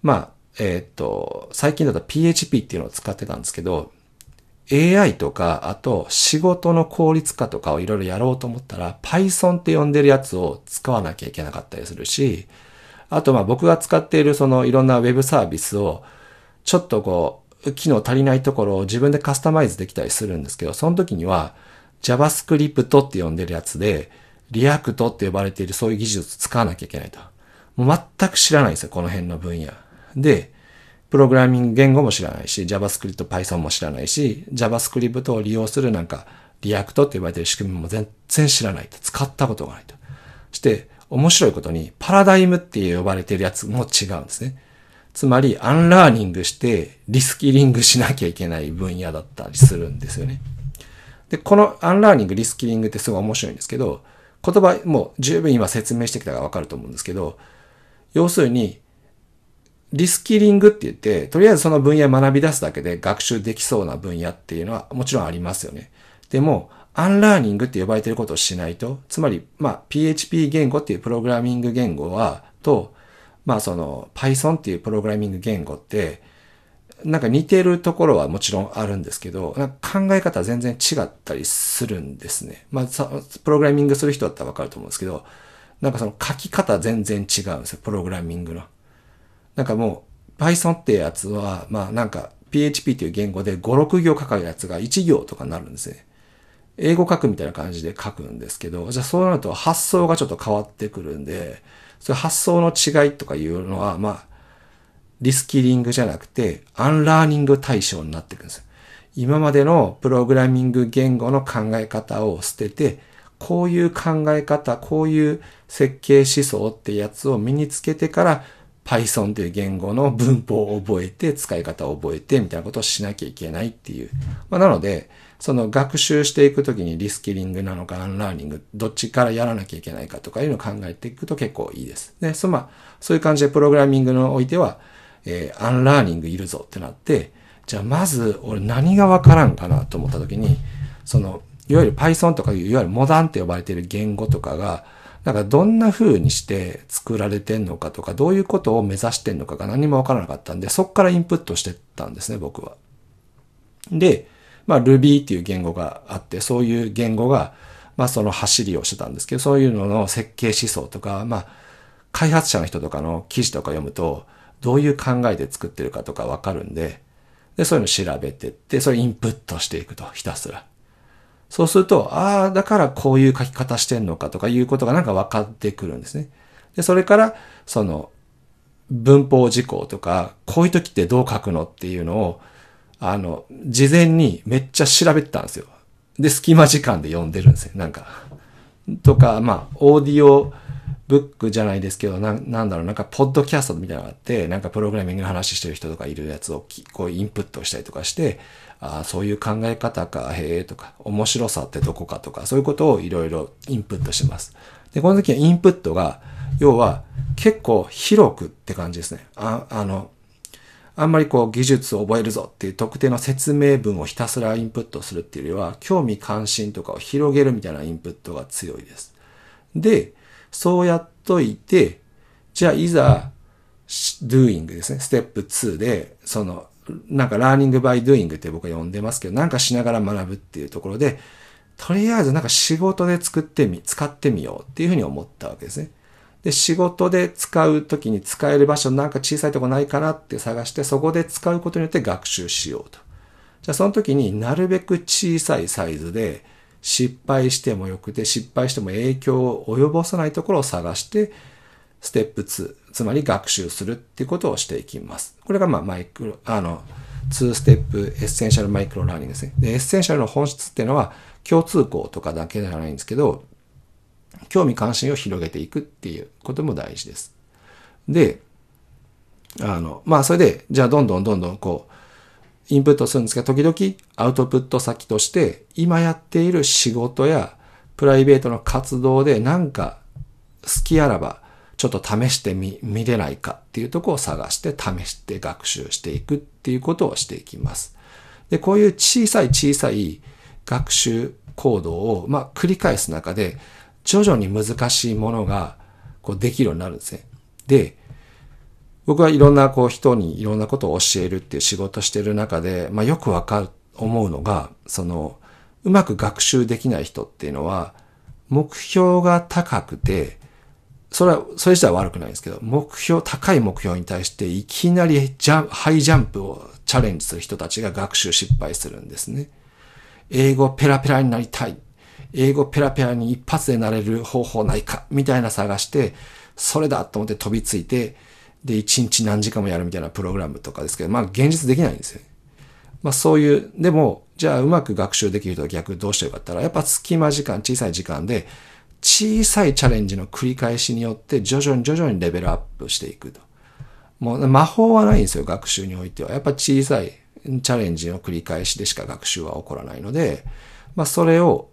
S1: 最近だと PHP っていうのを使ってたんですけど、AI とか、あと仕事の効率化とかをいろいろやろうと思ったら、Python って呼んでるやつを使わなきゃいけなかったりするし、あと僕が使っているそのいろんなウェブサービスを、ちょっと機能足りないところを自分でカスタマイズできたりするんですけど、その時には JavaScript って呼んでるやつで、React って呼ばれているそういう技術を使わなきゃいけないと。もう全く知らないんですよ、この辺の分野。で、プログラミング言語も知らないし、JavaScript、Python も知らないし、JavaScript を利用するReact って呼ばれている仕組みも全然知らないと。使ったことがないと。して、面白いことに、パラダイムって呼ばれているやつも違うんですね。つまり、アンラーニングして、リスキリングしなきゃいけない分野だったりするんですよね。で、このアンラーニング、リスキリングってすごい面白いんですけど、言葉もう十分今説明してきたからわかると思うんですけど、要するに、リスキリングって言って、とりあえずその分野学び出すだけで学習できそうな分野っていうのはもちろんありますよね。でも、アンラーニングって呼ばれていることをしないと、つまり、PHP 言語っていうプログラミング言語Python っていうプログラミング言語って、なんか似てるところはもちろんあるんですけど、なんか考え方は全然違ったりするんですね。プログラミングする人だったらわかると思うんですけど、なんかその書き方全然違うんですよ、プログラミングの。なんかもう、Python ってやつは、PHP っていう言語で5、6行書くやつが1行とかになるんですね。英語書くみたいな感じで書くんですけど、じゃあそうなると発想がちょっと変わってくるんで、それ発想の違いとかいうのは、リスキリングじゃなくて、アンラーニング対象になってくるんですよ。今までのプログラミング言語の考え方を捨てて、こういう考え方、こういう設計思想ってやつを身につけてから、Python という言語の文法を覚えて、使い方を覚えて、みたいなことをしなきゃいけないっていう。なので、その学習していくときにリスキリングなのかアンラーニング、どっちからやらなきゃいけないかとかいうのを考えていくと結構いいです。で、そういう感じでプログラミングにおいては、アンラーニングいるぞってなって、じゃあまず俺何がわからんかなと思ったときに、いわゆる Python とかいう、いわゆるモダンって呼ばれている言語とかが、なんかどんな風にして作られてんのかとか、どういうことを目指してんのかが何もわからなかったんで、そこからインプットしてったんですね、僕は。で、Ruby っていう言語があって、そういう言語が、その走りをしてたんですけど、そういうのの設計思想とか、開発者の人とかの記事とか読むと、どういう考えで作ってるかとかわかるんで、そういうのを調べてって、それインプットしていくと、ひたすら。そうすると、だからこういう書き方してんのかとかいうことがなんか分かってくるんですね。で、それから、文法事項とか、こういう時ってどう書くのっていうのを、事前にめっちゃ調べてたんですよ。で、隙間時間で読んでるんですよ。なんか。とか、オーディオブックじゃないですけど、なんか、ポッドキャストみたいなのがあって、なんか、プログラミングの話してる人とかいるやつを、インプットしたりとかして、そういう考え方か、へえとか、面白さってどこかとか、そういうことをいろいろインプットします。で、この時はインプットが、要は、結構広くって感じですね。あんまり技術を覚えるぞっていう特定の説明文をひたすらインプットするっていうよりは、興味関心とかを広げるみたいなインプットが強いです。で、そうやっといて、 じゃあいざ、doing ですね。ステップ2で、なんか learning by doing って僕は呼んでますけど、なんかしながら学ぶっていうところで、とりあえずなんか仕事で使ってみようっていうふうに思ったわけですね。で、仕事で使うときに使える場所なんか小さいとこないかなって探して、そこで使うことによって学習しようと。じゃあその時になるべく小さいサイズで失敗してもよくて、失敗しても影響を及ぼさないところを探して、ステップ2、つまり学習するっていうことをしていきます。これが2ステップエッセンシャルマイクロラーニングですね。で、エッセンシャルの本質っていうのは共通項とかだけじゃないんですけど、興味関心を広げていくっていうことも大事です。で、それで、じゃあどんどんインプットするんですけど、時々アウトプット先として、今やっている仕事やプライベートの活動でなんか好きあらば、ちょっと試して見れないかっていうところを探して試して学習していくっていうことをしていきます。で、こういう小さい学習行動を、繰り返す中で、徐々に難しいものができるようになるんですね。で、僕はいろんな人にいろんなことを教えるっていう仕事をしている中で、よく思うのが、うまく学習できない人っていうのは、目標が高くて、それ自体は悪くないんですけど、高い目標に対していきなりハイジャンプをチャレンジする人たちが学習失敗するんですね。英語ペラペラになりたい。英語ペラペラに一発でなれる方法ないかみたいな探して、それだと思って飛びついて、で、一日何時間もやるみたいなプログラムとかですけど、現実できないんですよ。そういう、でも、じゃあうまく学習できる人は逆どうしてよかったら、やっぱ隙間時間、小さい時間で、小さいチャレンジの繰り返しによって徐々にレベルアップしていくと。もう魔法はないんですよ、学習においては。やっぱ小さいチャレンジの繰り返しでしか学習は起こらないので、それを、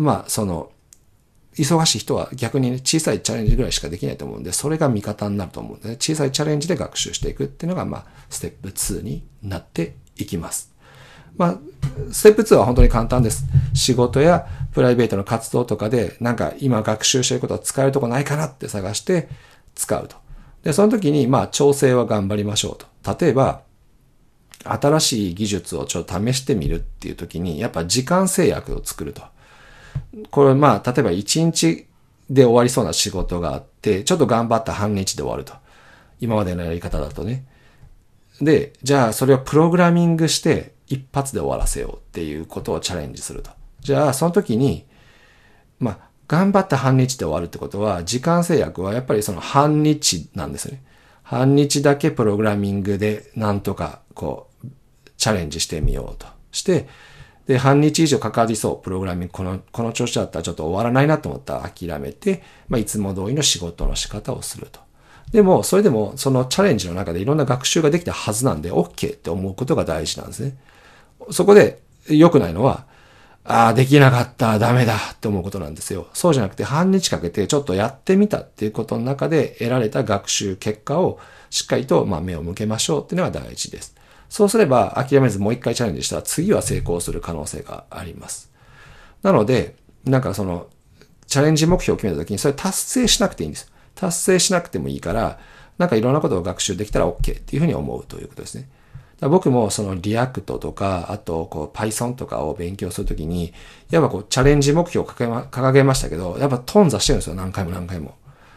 S1: 忙しい人は逆にね、小さいチャレンジぐらいしかできないと思うんで、それが味方になると思うんで、ね、小さいチャレンジで学習していくっていうのが、ステップ2になっていきます。ステップ2は本当に簡単です。仕事やプライベートの活動とかで、なんか今学習していることを使えるとこないかなって探して使うと。で、その時に、調整は頑張りましょうと。例えば、新しい技術をちょっと試してみるっていう時に、やっぱ時間制約を作ると。これ例えば1日で終わりそうな仕事があって、ちょっと頑張った半日で終わると。今までのやり方だとね。で、じゃあそれをプログラミングして一発で終わらせようっていうことをチャレンジすると。じゃあその時に、頑張った半日で終わるってことは、時間制約はやっぱりその半日なんですよね。半日だけプログラミングでなんとかチャレンジしてみようとして、で、半日以上かかりそう、プログラミング、この調子だったらちょっと終わらないなと思ったら諦めて、いつも通りの仕事の仕方をすると。でも、それでも、そのチャレンジの中でいろんな学習ができたはずなんで、OK って思うことが大事なんですね。そこで、良くないのは、できなかった、ダメだって思うことなんですよ。そうじゃなくて、半日かけてちょっとやってみたっていうことの中で得られた学習結果をしっかりと、目を向けましょうっていうのが大事です。そうすれば諦めずもう一回チャレンジしたら次は成功する可能性があります。なので、チャレンジ目標を決めた時にそれ達成しなくていいんです。達成しなくてもいいから、いろんなことを学習できたら OK っていうふうに思うということですね。僕もリアクトとか、あとPython とかを勉強するときに、やっぱチャレンジ目標を掲げましたけど、やっぱ頓挫してるんですよ、何回も。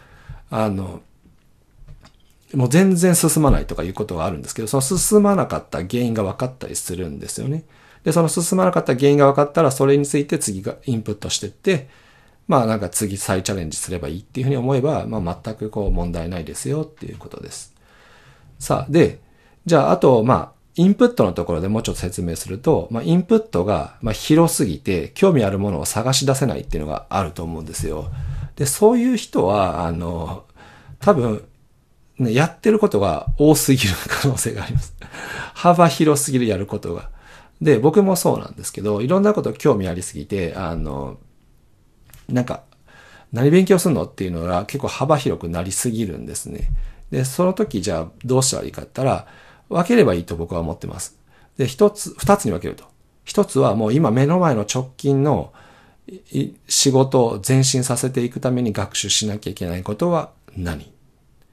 S1: もう全然進まないとかいうことがあるんですけど、その進まなかった原因が分かったりするんですよね。で、その進まなかった原因が分かったら、それについて次がインプットしていって、次再チャレンジすればいいっていうふうに思えば、全く問題ないですよっていうことです。さあ、で、じゃあ、あと、インプットのところでもうちょっと説明すると、インプットが広すぎて、興味あるものを探し出せないっていうのがあると思うんですよ。で、そういう人は、多分、やってることが多すぎる可能性があります。幅広すぎるやることが。で、僕もそうなんですけど、いろんなこと興味ありすぎて、何勉強するのっていうのが結構幅広くなりすぎるんですね。で、その時じゃあどうしたらいいかって言ったら、分ければいいと僕は思ってます。で、二つに分けると。一つはもう今目の前の直近の仕事を前進させていくために学習しなきゃいけないことは何？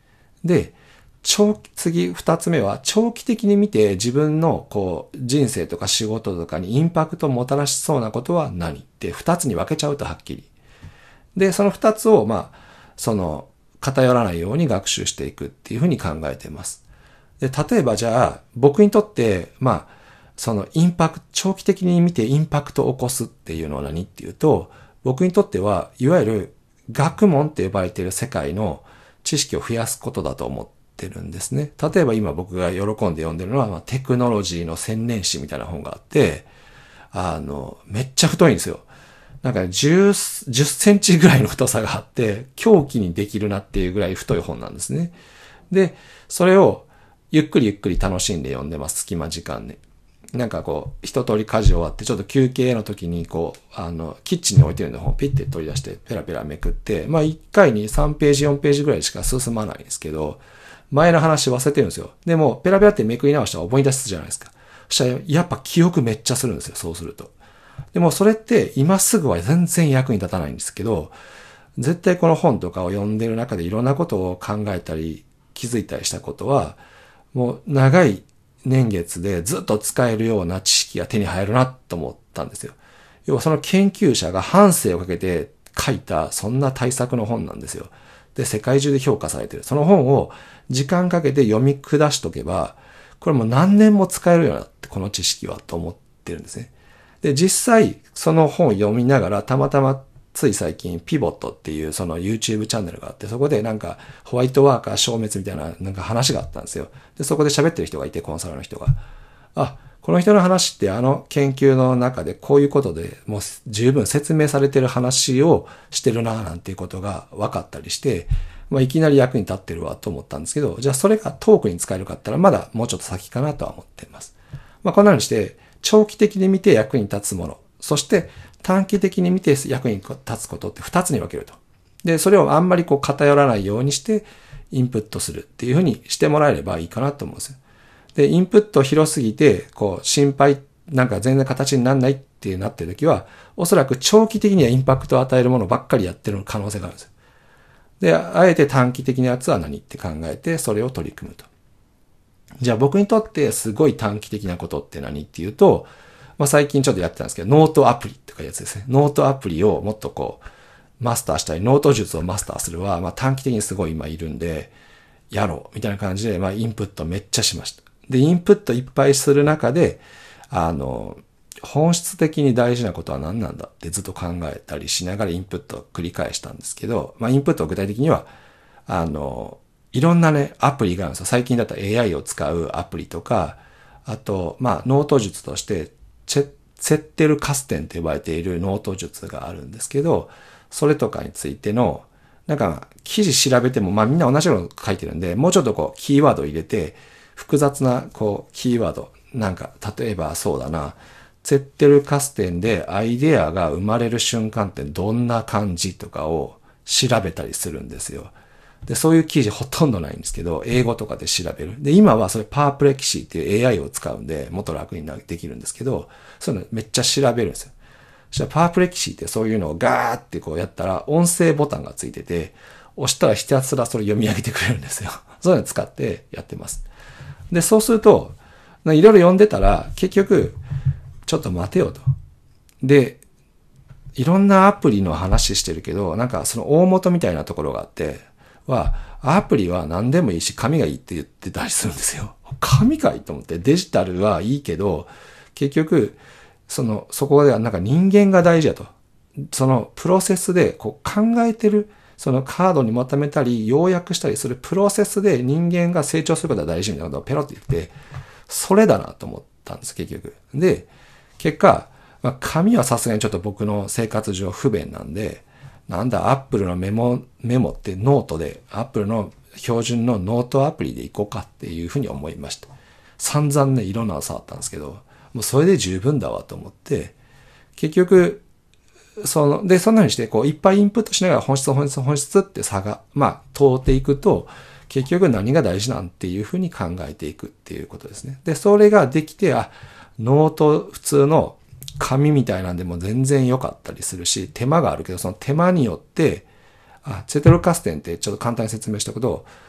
S1: で、次、二つ目は、長期的に見て自分の人生とか仕事とかにインパクトをもたらしそうなことは何って二つに分けちゃうとはっきり。で、その二つを、偏らないように学習していくっていうふうに考えています。で、例えばじゃあ、僕にとって、長期的に見てインパクトを起こすっていうのは何っていうと、僕にとっては、いわゆる学問って呼ばれている世界の知識を増やすことだと思ってるんですね。例えば今僕が喜んで読んでるのは、テクノロジーの千年史みたいな本があって、めっちゃ太いんですよ。なんか10センチぐらいの太さがあって、狂気にできるなっていうぐらい太い本なんですね。で、それをゆっくり楽しんで読んでます、隙間時間で。なんか一通り家事終わって、ちょっと休憩の時にキッチンに置いてるの本をピッて取り出して、ペラペラめくって、1回に3ページ、4ページぐらいしか進まないんですけど、前の話忘れてるんですよ。でも、ペラペラってめくり直したら思い出すじゃないですか。そしたら、やっぱ記憶めっちゃするんですよ、そうすると。でも、それって今すぐは全然役に立たないんですけど、絶対この本とかを読んでる中でいろんなことを考えたり、気づいたりしたことは、もう長い年月でずっと使えるような知識が手に入るなと思ったんですよ。要はその研究者が半生をかけて書いたそんな大作の本なんですよ。で、世界中で評価されてる。その本を時間かけて読み下しとけば、これもう何年も使えるようになって、この知識はと思ってるんですね。で、実際その本を読みながらたまたまつい最近ピボットっていうその YouTube チャンネルがあって、そこでなんかホワイトワーカー消滅みたいななんか話があったんですよ。で、そこで喋ってる人がいて、コンサルの人が。この人の話って研究の中でこういうことでもう十分説明されてる話をしてるななんていうことが分かったりして、いきなり役に立ってるわと思ったんですけど、じゃあそれがトークに使えるかって言ったらまだもうちょっと先かなとは思っています。こんなようにして長期的に見て役に立つもの、そして短期的に見て役に立つことって2つに分けると。で、それをあんまり偏らないようにしてインプットするっていうふうにしてもらえればいいかなと思うんですよ。で、インプット広すぎて、心配、なんか全然形にならないってなってるときは、おそらく長期的にはインパクトを与えるものばっかりやってる可能性があるんですよ。で、あえて短期的なやつは何って考えて、それを取り組むと。じゃあ僕にとってすごい短期的なことって何っていうと、最近ちょっとやってたんですけど、ノートアプリとかいうやつですね。ノートアプリをもっとマスターしたり、ノート術をマスターするは、短期的にすごい今いるんで、やろうみたいな感じで、インプットめっちゃしました。で、インプットいっぱいする中で、本質的に大事なことは何なんだってずっと考えたりしながらインプットを繰り返したんですけど、インプットは具体的には、いろんなね、アプリがあるんですよ。最近だったら AI を使うアプリとか、あと、ノート術として、セッテルカステンと呼ばれているノート術があるんですけど、それとかについての、なんか、記事調べても、みんな同じようなの書いてるんで、もうちょっとキーワードを入れて、複雑な、キーワード、なんか、例えばそうだな、セッテルカステンでアイデアが生まれる瞬間ってどんな感じとかを調べたりするんですよ。で、そういう記事ほとんどないんですけど、英語とかで調べる。で、今はそれパープレキシーっていう AI を使うんで、もっと楽にできるんですけど、そういうのめっちゃ調べるんですよ。そしたらパープレキシーってそういうのをガーってやったら、音声ボタンがついてて、押したらひたすらそれ読み上げてくれるんですよ。そういうのを使ってやってます。で、そうすると、いろいろ読んでたら、結局、ちょっと待てよと。で、いろんなアプリの話してるけど、なんかその大元みたいなところがあって、アプリは何でもいいし、紙がいいって言ってたりするんですよ。紙かいと思って、デジタルはいいけど、結局、そこではなんか人間が大事だと。そのプロセスで考えてる、そのカードにまとめたり、要約したりするプロセスで人間が成長することが大事みたいなことをペロって言って、それだなと思ったんです、結局。で、結果、紙はさすがにちょっと僕の生活上不便なんで、なんだ、アップルのメモってノートで、アップルの標準のノートアプリでいこうかっていうふうに思いました。散々ね、いろんなの触ったんですけど、もうそれで十分だわと思って、結局、そんな風にして、いっぱいインプットしながら本質って差が、通っていくと、結局何が大事なんていうふうに考えていくっていうことですね。で、それができて、ノート普通の紙みたいなんでも全然良かったりするし、手間があるけど、その手間によって、セテルカステンってちょっと簡単に説明したけど、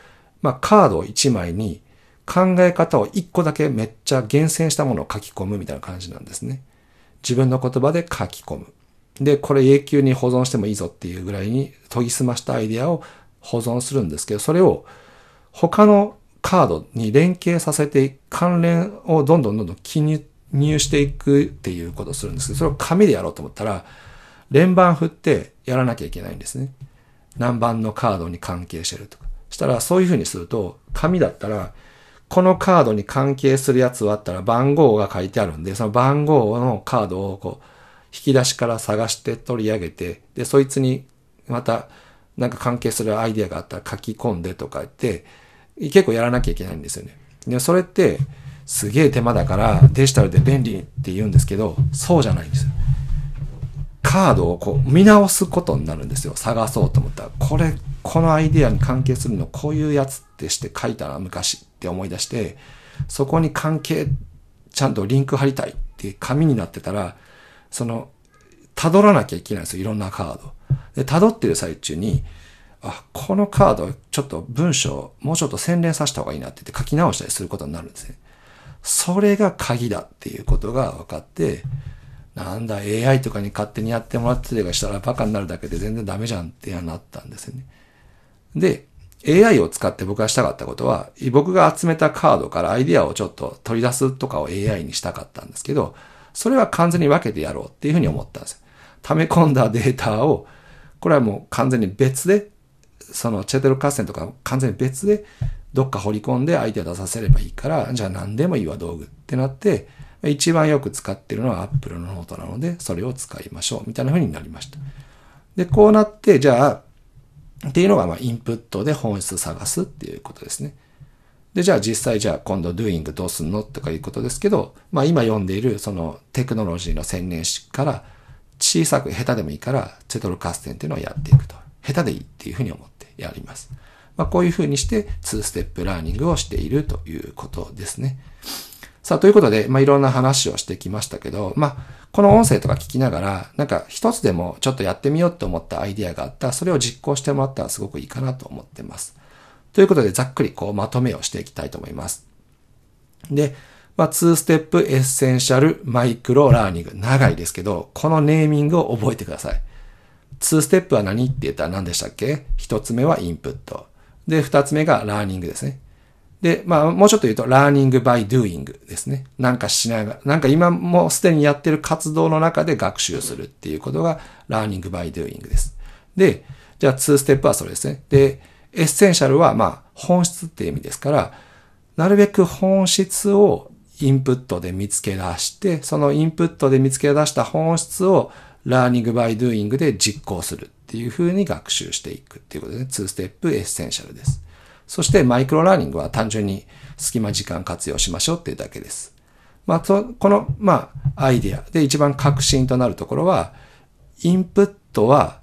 S1: カード1枚に考え方を1個だけめっちゃ厳選したものを書き込むみたいな感じなんですね。自分の言葉で書き込む。で、これ永久に保存してもいいぞっていうぐらいに研ぎ澄ましたアイデアを保存するんですけど、それを他のカードに連携させて関連をどんどん記入していくっていうことをするんですけど、それを紙でやろうと思ったら、連番振ってやらなきゃいけないんですね。何番のカードに関係してるとか。したらそういう風にすると、紙だったら、このカードに関係するやつはあったら番号が書いてあるんで、その番号のカードをこう、引き出しから探して取り上げて、で、そいつにまたなんか関係するアイデアがあったら書き込んでとか言って、結構やらなきゃいけないんですよね。で、それってすげえ手間だからデジタルで便利って言うんですけど、そうじゃないんですよ。カードをこう見直すことになるんですよ。探そうと思ったら。このアイデアに関係するのこういうやつってして書いたな昔って思い出して、そこに関係ちゃんとリンク貼りたいって紙になってたら、辿らなきゃいけないんですよ。いろんなカード。で、辿ってる最中に、このカードちょっと文章もうちょっと洗練させた方がいいなって言って書き直したりすることになるんですね。それが鍵だっていうことが分かって、なんだ AI とかに勝手にやってもらってたりしたらバカになるだけで全然ダメじゃんってなったんですよね。で、AI を使って僕がしたかったことは、僕が集めたカードからアイデアをちょっと取り出すとかを AI にしたかったんですけど、それは完全に分けてやろうっていうふうに思ったんですよ。溜め込んだデータを、これはもう完全に別で、そのチェテル合戦とか完全に別でどっか掘り込んでアイデア出させればいいから、じゃあ何でもいいわ道具ってなって、一番よく使ってるのは Apple のノートなので、それを使いましょうみたいな風になりました。で、こうなって、じゃあ、っていうのがインプットで本質探すっていうことですね。で、じゃあ実際今度 doing どうすんのとかいうことですけど、今読んでいるそのテクノロジーの専念誌から小さく下手でもいいからチェトル合戦っていうのをやっていくと。下手でいいっていうふうに思ってやります。こういうふうにして2ステップラーニングをしているということですね。さあ、ということで、いろんな話をしてきましたけど、この音声とか聞きながら、なんか一つでもちょっとやってみようと思ったアイディアがあったら、それを実行してもらったらすごくいいかなと思ってます。ということで、ざっくりまとめをしていきたいと思います。で、2ステップエッセンシャルマイクロラーニング。長いですけど、このネーミングを覚えてください。2ステップは何って言ったら何でしたっけ？ 1 つ目はインプット。で、2つ目がラーニングですね。で、もうちょっと言うと、ラーニングバイドゥーイングですね。なんかしながら、なんか今もうすでにやってる活動の中で学習するっていうことが、ラーニングバイドゥーイングです。で、じゃあ2ステップはそれですね。で、エッセンシャルは、本質っていう意味ですから、なるべく本質をインプットで見つけ出して、そのインプットで見つけ出した本質をラーニングバイドゥーイングで実行するっていう風に学習していくっていうことで、2ステップエッセンシャルです。そしてマイクロラーニングは単純に隙間時間活用しましょうっていうだけです。この、アイデアで一番核心となるところは、インプットは、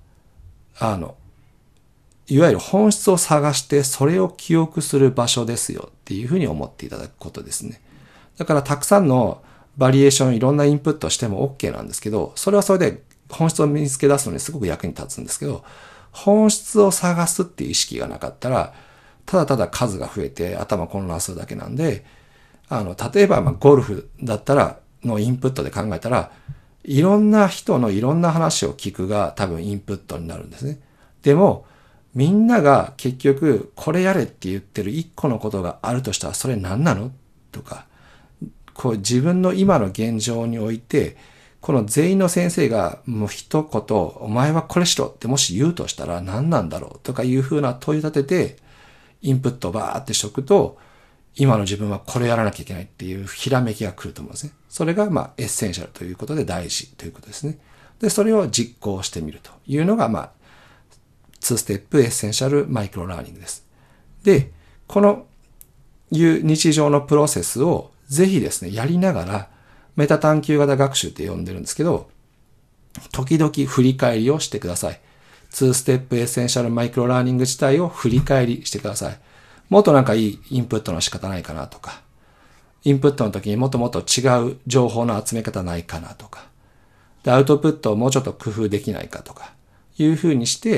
S1: いわゆる本質を探してそれを記憶する場所ですよっていうふうに思っていただくことですね。だからたくさんのバリエーションいろんなインプットしても OK なんですけど、それはそれで本質を見つけ出すのにすごく役に立つんですけど、本質を探すっていう意識がなかったら、ただただ数が増えて頭混乱するだけなんで、例えばゴルフだったらのインプットで考えたら、いろんな人のいろんな話を聞くが多分インプットになるんですね。でも、みんなが結局これやれって言ってる一個のことがあるとしたらそれ何なのとか、自分の今の現状において、この全員の先生がもう一言、お前はこれしろってもし言うとしたら何なんだろうとかいうふうな問い立てて、インプットをバーってしとくと、今の自分はこれやらなきゃいけないっていうひらめきが来ると思うんですね。それがエッセンシャルということで大事ということですね。で、それを実行してみるというのが2ステップエッセンシャルマイクロラーニングです。で、このいう日常のプロセスをぜひですね、やりながらメタ探求型学習って呼んでるんですけど、時々振り返りをしてください。2ステップエッセンシャルマイクロラーニング自体を振り返りしてください。もっとなんかいいインプットの仕方ないかなとか、インプットの時にもっともっと違う情報の集め方ないかなとか、で、アウトプットをもうちょっと工夫できないかとか、いうふうにして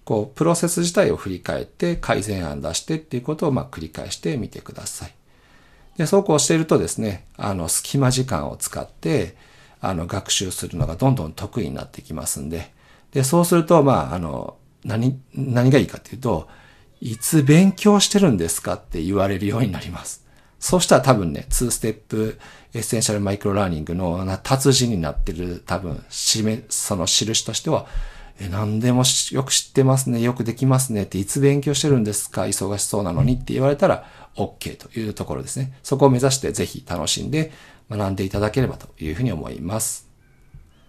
S1: プロセス自体を振り返って改善案出してっていうことを繰り返してみてください。で、そうこうしているとですね、隙間時間を使って、学習するのがどんどん得意になってきますんで、で、そうすると、何がいいかっていうと、いつ勉強してるんですかって言われるようになります。そうしたら多分ね、2ステップエッセンシャルマイクロラーニングの達人になってる多分、その印としては、何でもよく知ってますね、よくできますねって、いつ勉強してるんですか、忙しそうなのにって言われたら OK というところですね。そこを目指してぜひ楽しんで学んでいただければというふうに思います。